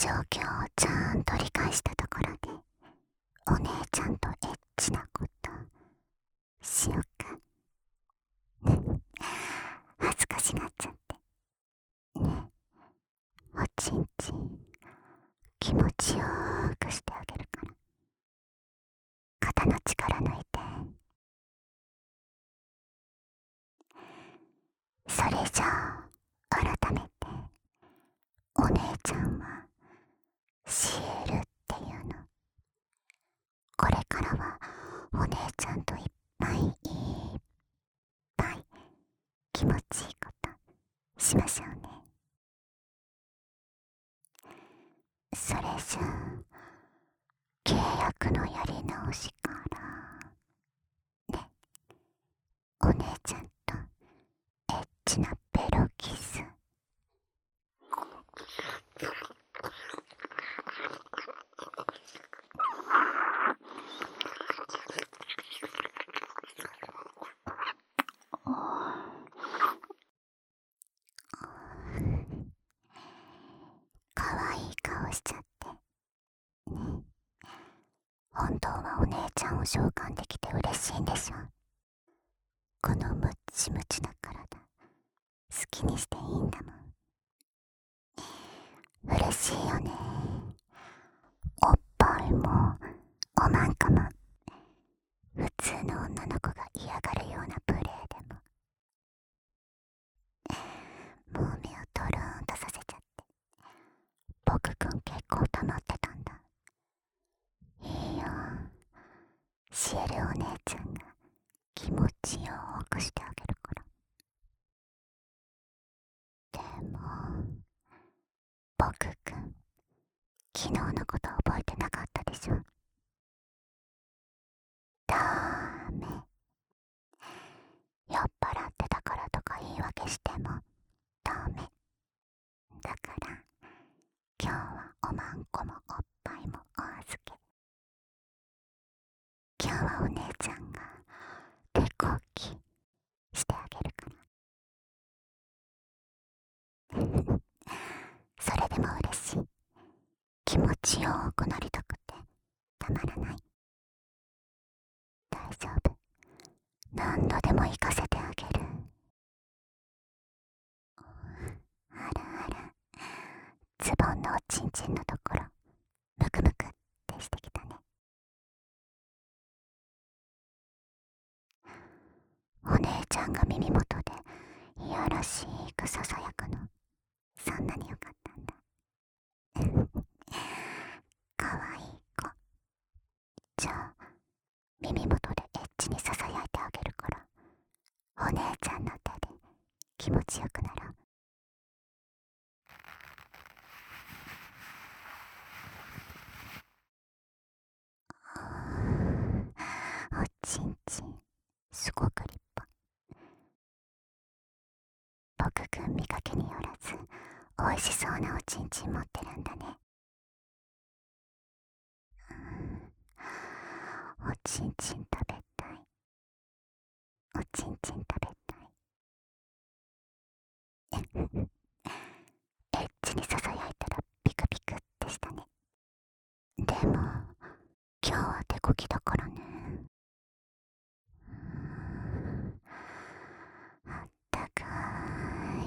状況をちゃんと理解したところで、お姉ちゃんとエッチなことしよっか。恥ずかしがっちゃってね。おちんちん気持ちよーくしてあげるから、肩の力抜いて。それじゃあ改めて、お姉ちゃんはシエルっていうの。これからはお姉ちゃんといっぱいいっぱい気持ちいいことしましょうね。それじゃあ契約のやり直しからね。お姉ちゃんとエッチなベロキス。かわいい顔しちゃってね。本当はお姉ちゃんを召喚できて嬉しいんでしょ。このムッチムチな体好きにしていいんだもん。嬉しいよね。おっぱいもおまんこも普通の女の子が嫌がるようなプレーでももう目をトローンとさせちゃって、僕くん結構溜まってたんだ。いいよ、シエルお姉ちゃんが気持ちよくしてあげるから。でも僕くん、昨日のこと覚えてなかったでしょ。ダメ。酔っ払ってたからとか言い訳してもダメ。だから今日はおまんこもおっぱいもお預け。今日はお姉ちゃんが手こきしてあげるから。それでも嬉しい。気持ちよくなりたくてたまらない。大丈夫。何度でも行かせてあげる。あらあら、ズボンのおちんちんのところムクムクってしてきたね。お姉ちゃんが耳元でいやらしくささやくの、そんなによかったんだ。かわいい子。じゃあ耳元でエッチにささやいてあげるから、お姉ちゃんの手で気持ちよくなろう。おちんちんすごく立派。僕くん見かけによらずおいしそうなおちんちん持ってるんだね。おちんちん食べたい。おちんちん食べたい。エッチにささやいたらピクピクってしたね。でも今日は手こきだからね。あったかい。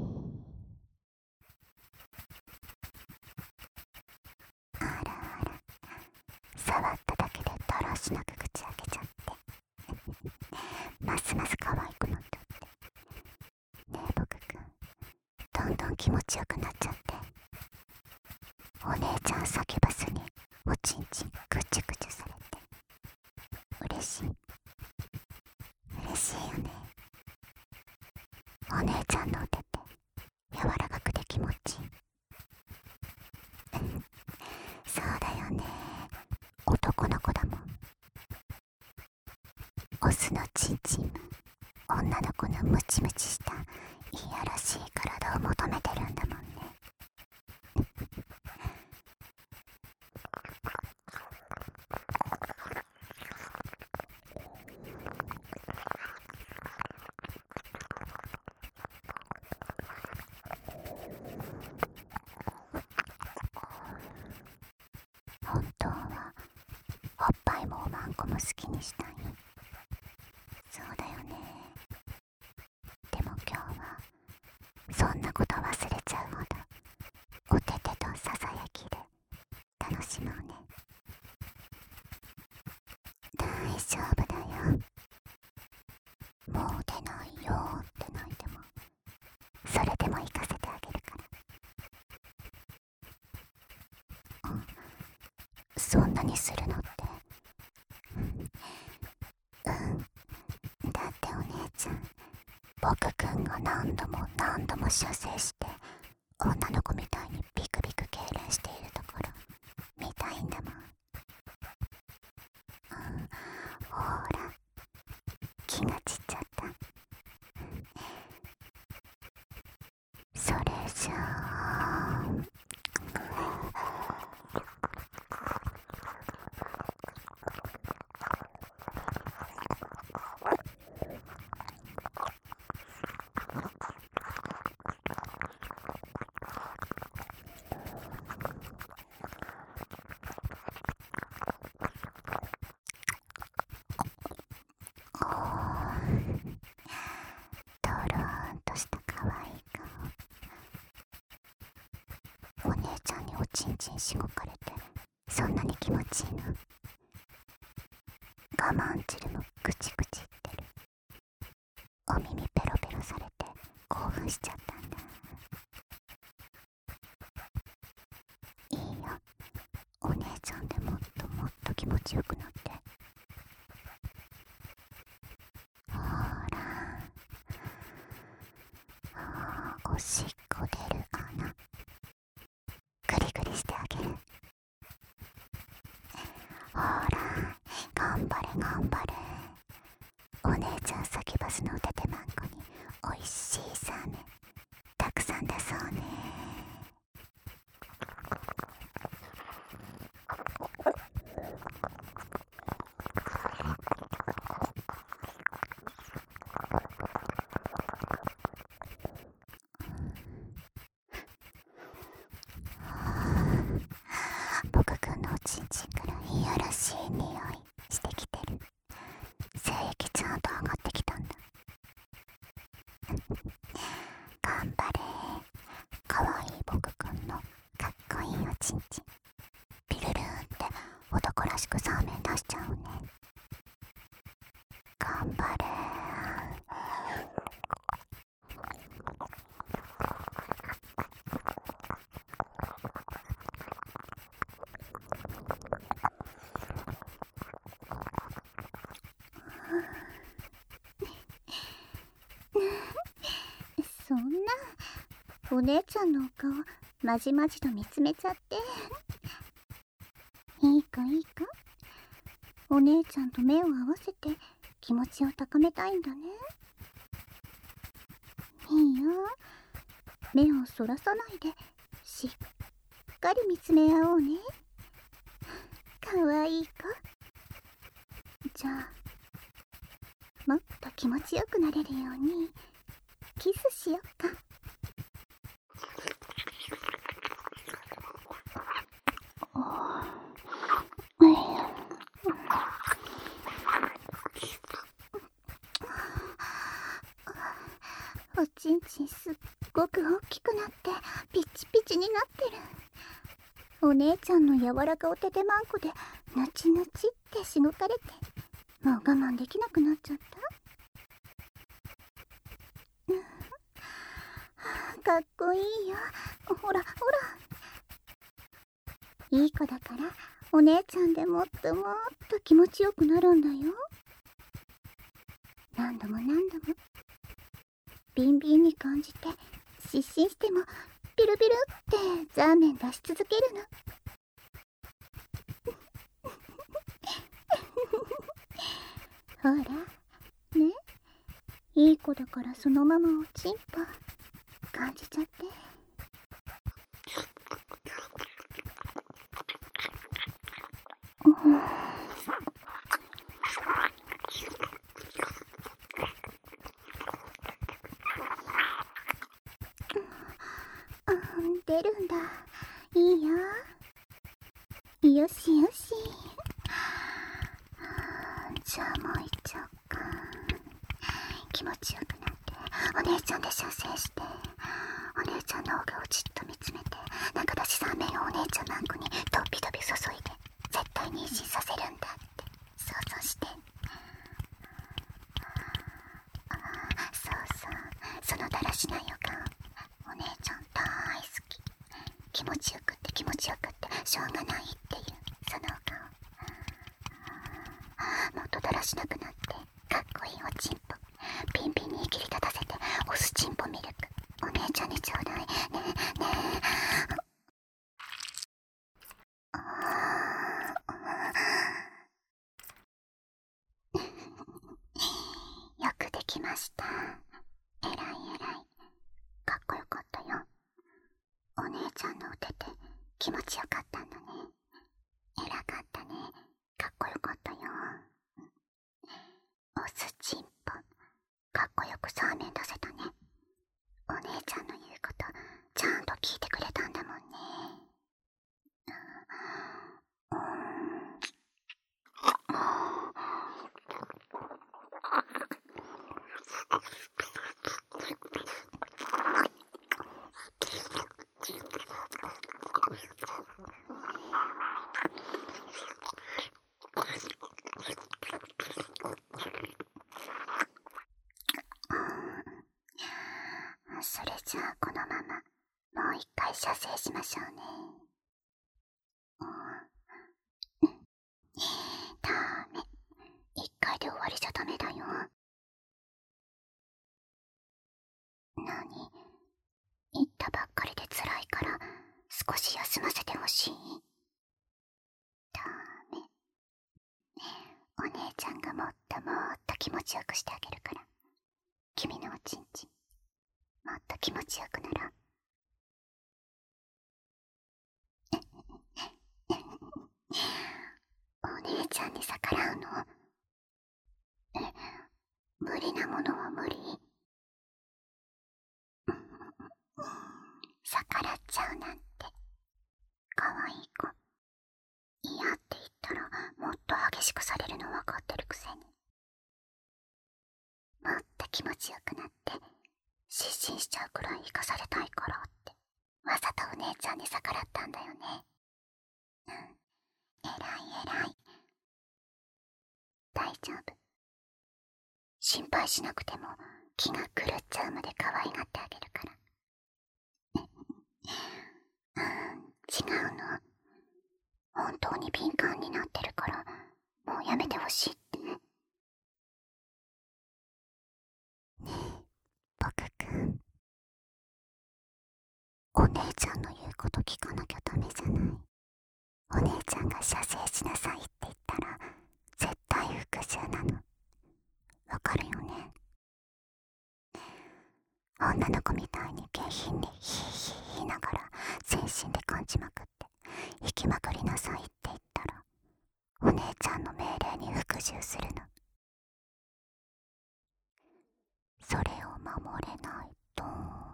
あらあら、触っただけでだらしなく口開けちゃってますます可愛くなっちゃって。ねえ僕くん、どんどん気持ちよくなっちゃって、お姉ちゃん叫ばずにおちんちんぐちゅぐちゅされて嬉しい。嬉しいよね。お姉ちゃんのお手って柔らかくて気持ちいい。そうだよね。男の子だもん。オスのチンチンは女の子のムチムチしたいやらしい体を求めてるんだもんね。 こも好きにしたんよ。そうだよね。でも今日はそんなこと忘れちゃうほどおててとささやきで楽しもうね。大丈夫だよ。もう出ないよって泣いてもそれでも行かせてあげるから。そんなにするのって。だってお姉ちゃん、僕くんが何度も何度も射精して女の子みたいにビクビク痙攣しているところ見たいんだもん。ほら気が散っちゃった。それじゃあとろーんとした可愛い顔。お姉ちゃんにおちんちんしごかれてそんなに気持ちいいの？我慢汁もぐちぐち言ってる。お耳ペロペロされて興奮しちゃったんだ。いいよ、お姉ちゃんでもっともっと気持ちよくなって。ほらおしっこ出る穴グリグリしてあげる。ほら頑張れ頑張れ。お姉ちゃんサキュバスのおててまんこにおいしいサーメンたくさん出そうね。僕くんのおちんちんからいやらしい匂いしてきてる。精液ちゃんと上がってきたんだ。頑張れ。かわいい僕くんのかっこいいおちんちんピルルーンって男らしくサーメン出しちゃうね。頑張れ。そんなお姉ちゃんのお顔まじまじと見つめちゃっていいかいいか、お姉ちゃんと目を合わせて気持ちを高めたいんだね。いいよ、目をそらさないでしっかり見つめ合おうね。かわいい子。じゃあもっと気持ちよくなれるようにキスしよっか。おちんちんすっごく大きくなってピチピチになってる。お姉ちゃんの柔らかおててまんこでぬちぬちってしごかれてもう我慢できなくなっちゃった。かっこいいよ。ほらほら、いい子だからお姉ちゃんでもっともっと気持ちよくなるんだよ。何度も何度もビンビンに感じて失神してもピルピルってザーメン出し続けるの。ほらね、いい子だからそのままおちんぽ感じちゃって。出るんだ。いいよ。よしよし。 じゃあもう一丁か。気持ちよくなってお姉ちゃんで射精して、お姉ちゃんのお顔をじっと見つめて、中出しラーメンをお姉ちゃんのあんこにとびとび注いで、絶対妊娠させるんだって想像して。そうそう、そのだらしないお顔、お姉ちゃん大好き。気持ちよくって気持ちよくってしょうがないっていうそのお顔、もっとだらしなくなってかっこいいおちんぽ、ピンピンに切り立たせてオスチンポミルク、お姉ちゃんにちょうだいねえねえ。よくできました。えらいえらい、かっこよかったよ。お姉ちゃんのお手って気持ちよかったんだね。えらかったね。かっこよかったよ。オスチンポ、かっこよくサーメン出せたね。お姉ちゃんの言うことちゃんと聞いてくれたんだもんね。それじゃあこのままもう一回射精しましょうね。ダメ、一回で終わりじゃダメだよ。なに、言ったばっかりで辛いから少し休ませてほしい。ダメ、お姉ちゃんがもっともっと気持ちよくしてあげるから、君のおちんちんもっと気持ちよくなろう。お姉ちゃんに逆らうの？無理なものは無理？逆らっちゃうなんてかわいい子。嫌って言ったらもっと激しくされるの分かってるくせに。もっと気持ちよくなって失神しちゃうくらい生かされたいからってわざとお姉ちゃんに逆らったんだよね。えらいえらい。大丈夫、心配しなくても気が狂っちゃうまで可愛がってあげるから。違うの、本当に敏感になってるからもうやめてほしいってね。ねえ僕くん、お姉ちゃんの言うこと聞かなきゃダメじゃない。お姉ちゃんが射精しなさいって言ったら絶対服従なの、わかるよね。女の子みたいに下品にヒーヒー言いながら全身で感じまくって行きまくりなさいって言ったらお姉ちゃんの命令に服従するの。それを守れないと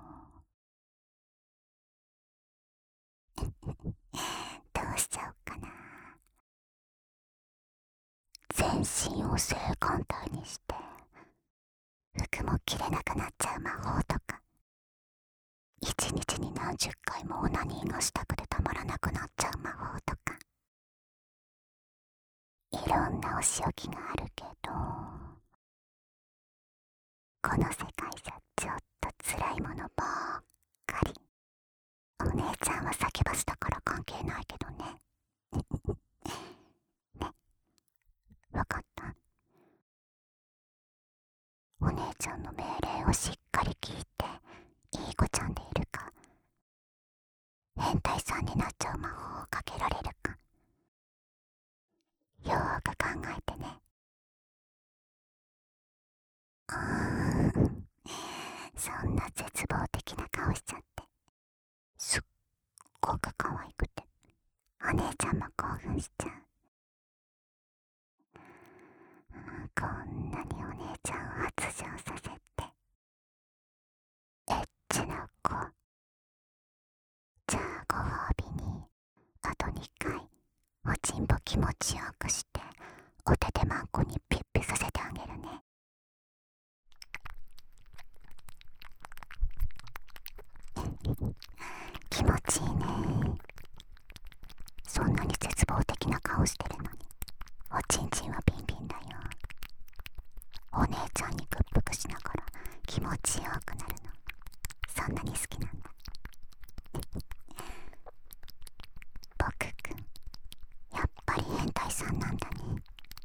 どうしちゃおうかな。全身を性感帯にして服も着れなくなっちゃう魔法とか、一日に何十回もオナニーがしたくてたまらなくなっちゃう魔法とか、いろんなお仕置きがあるけど、この世界じゃちょっと辛いものばっかり。お姉ちゃんはサキュバスだから関係ないけどね。ね、わかった？お姉ちゃんの命令をしっかり聞いていい子ちゃんでいるか、変態さんになっちゃう魔法をかけられるか、よーく考えてね。そんな絶望的な顔しちゃってすっごく可愛くてお姉ちゃんも興奮しちゃう。こんなにお姉ちゃんを発情させてエッチな子。じゃあご褒美にあと2回おちんぽ気持ちよくしてお手手まんこにピッピちゃんに屈服しながら気持ちよくなるの、そんなに好きなんだ。僕くん、やっぱり変態さんなんだね。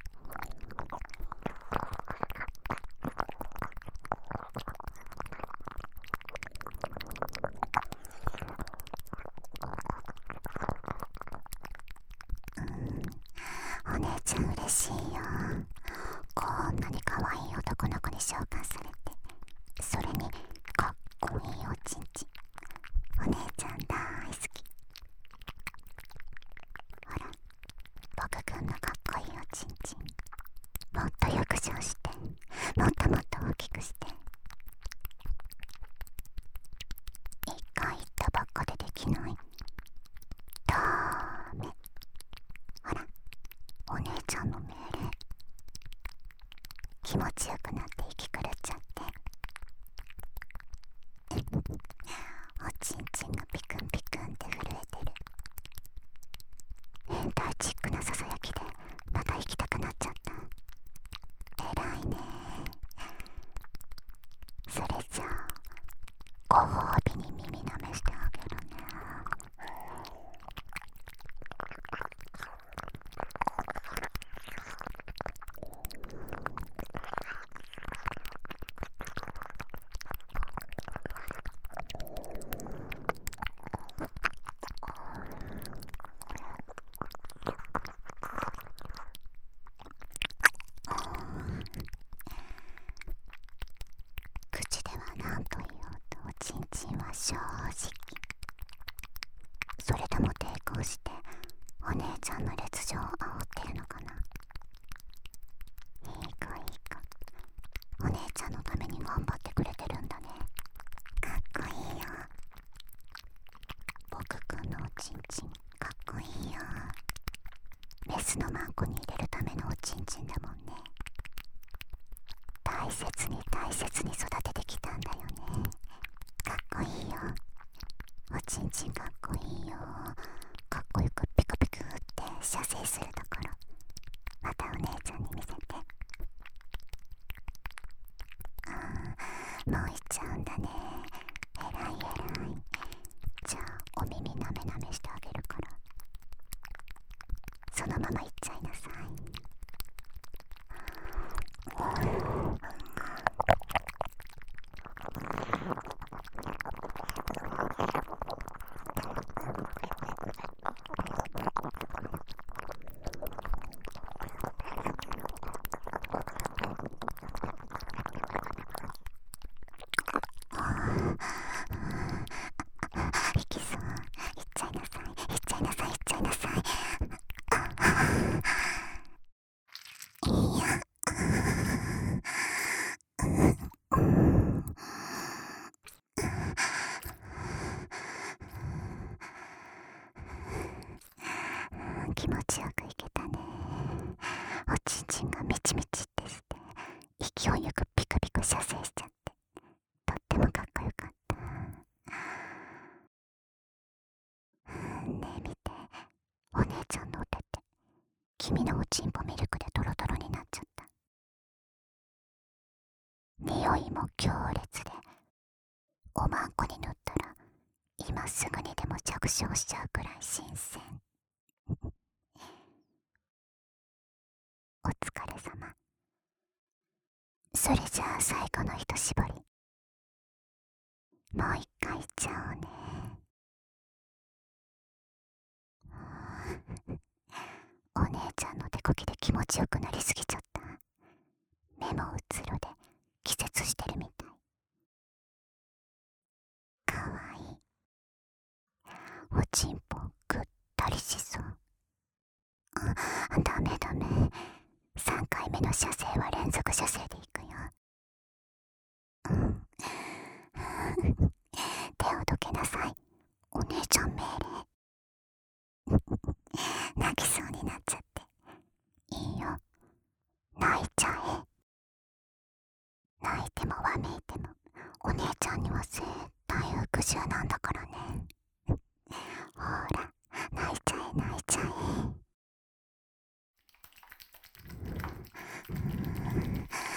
お姉ちゃん嬉しいよ。こんなに可愛い男の子に召喚されて、それにかっこいいおちんちん、お姉ちゃん大好き。ほら、僕くんのかっこいいおちんちん、もっと浴場して、もっともっと大きくして。一回言ったばっかでできない？ダメ。ほら、お姉ちゃんの命令。気持ちよくなって息狂っちゃって。おちんちんがピクンピクンって震えてる。変態チックなささやきでまた行きたくなっちゃった。偉いね。それじゃあご褒美に耳舐めしてあげるね。口では何と言おうとおちんちんは正直。それとも抵抗してお姉ちゃんの烈情を煽ってるのかな。いいかいいか、お姉ちゃんのために頑張ってくれてるんだね。かっこいいよ。僕くんのおちんちんかっこいいよ。メスのマンコに入れるためのおちんちんだもんね。大切に大切に育ててきたんだよね。かっこいいよ。おちんちんかっこいいよ。かっこよくピクピクって射精するところ、またお姉ちゃんに見せて。もういっちゃうんだね。えらいえらい。じゃあお耳なめなめしてあげるから、そのままいっちゃいなさい。いきそう。いっちゃいなさい。いっちゃいなさい。いっちゃいなさい。いや。気持ちよくいけたね。おちんちんがみちみちってして勢いよくピクピク射精しちゃって、とってもかっこよかった。ねえ見て、お姉ちゃんのお手って君のおちんぽミルクでトロトロになっちゃった。匂いも強烈で、おまんこに塗ったら今すぐにでも着床しちゃうくらい新鮮。お疲れ様。それじゃあ最後の一絞り、もう一回いっちゃおうね。お姉ちゃんの手こきで気持ちよくなりすぎちゃった。目もうつろで気絶してるみたい。かわいい。おちんぽぐったりしそう。ダメダメ。3回目の射精は連続射精でいくよ。手をどけなさい。お姉ちゃん命令。泣きそうになっちゃって。いいよ。泣いちゃえ。泣いてもわめいてもお姉ちゃんには絶対服従なんだからね。ほら、泣いちゃえ泣いちゃえ。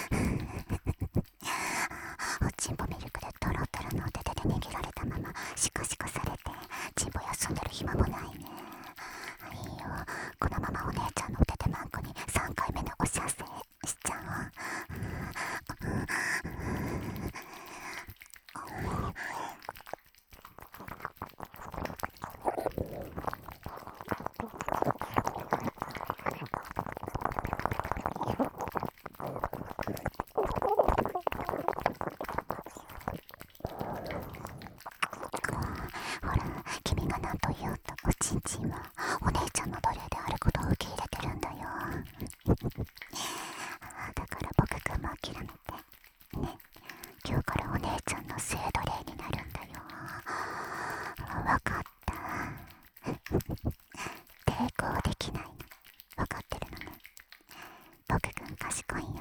よ。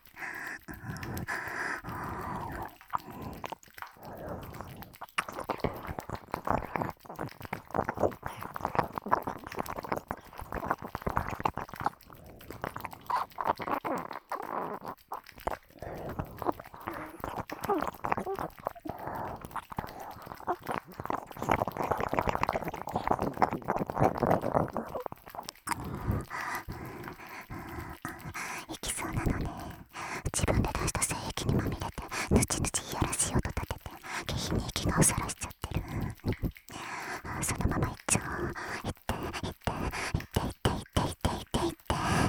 行きそうなのね。自分で出した精液にまみれてぬちぬちいやらしい音立てて下品に息がおさらしちゃってる。そのまま行っちゃおう。行って行って行って行って行って行って行って行って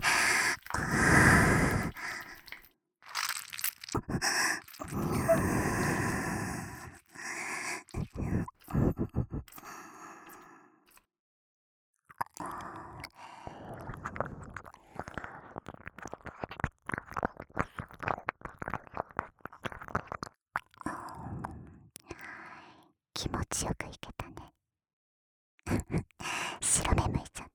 気持ちよくいけたね。白目向いちゃった。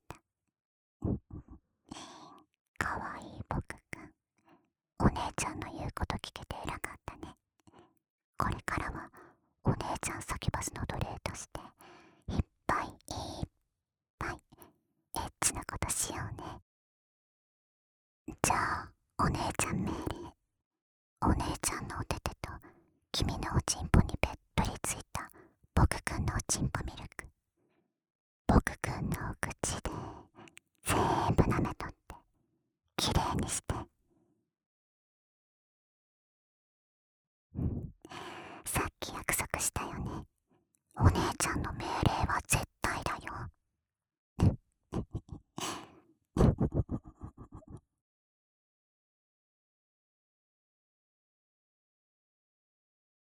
かわいい僕くん、お姉ちゃんの言うこと聞けて偉かったね。これからはお姉ちゃんサキュバスの奴隷としていっぱいいっぱいエッチなことしようね。じゃあお姉ちゃん命令。お姉ちゃんのおててと君のおちんぽにべっとりついた僕くんのおちんぽミルク、僕くんのお口で全部舐めとってきれいにして。さっき約束したよね。お姉ちゃんの命令は絶